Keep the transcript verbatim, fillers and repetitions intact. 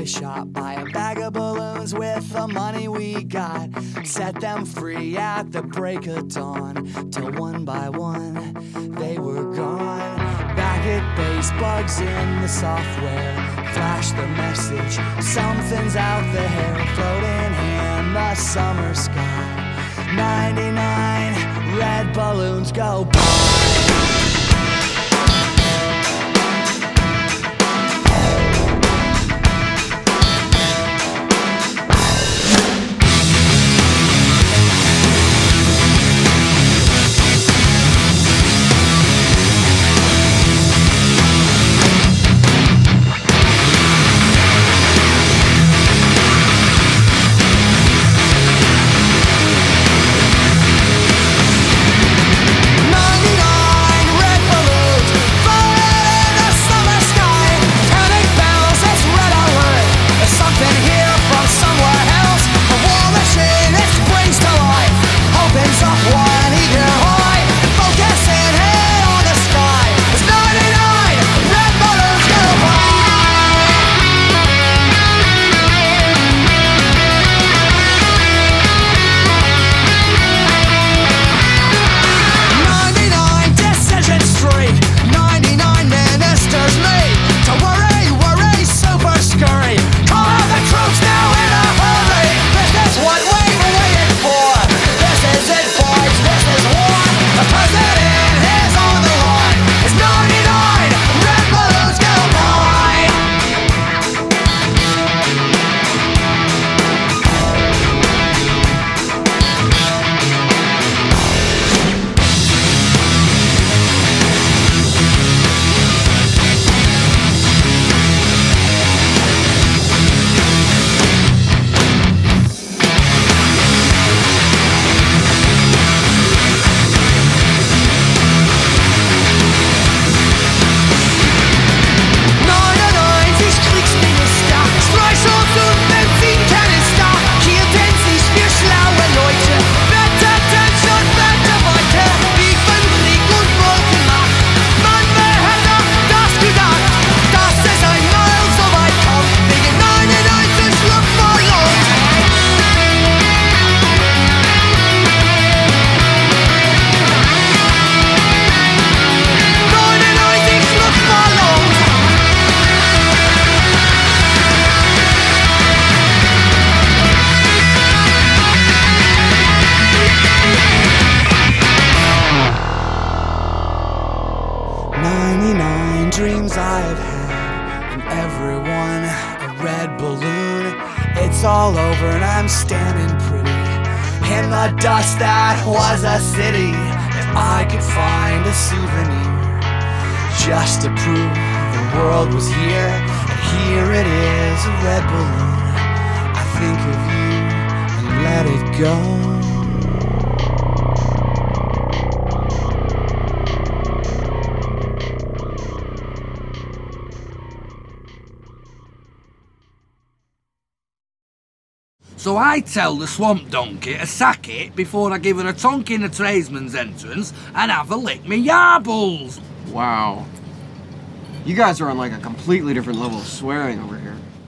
toy shop, buy a bag of balloons with the money we got. Set them free at the break of dawn, till one by one they were gone. Back at base, bugs in the software flash the message, something's out there, floating in the summer sky. ninety-nine red balloons go by. ninety-nine dreams I've had, and everyone a red balloon. It's all over and I'm standing pretty in the dust that was a city. If I could find a souvenir just to prove the world was here, and here it is, a red balloon. I think of you and let it go. So I tell the swamp donkey to sack it before I give her a tonk in the tradesman's entrance and have a lick me yarbles. Wow. You guys are on like a completely different level of swearing over here.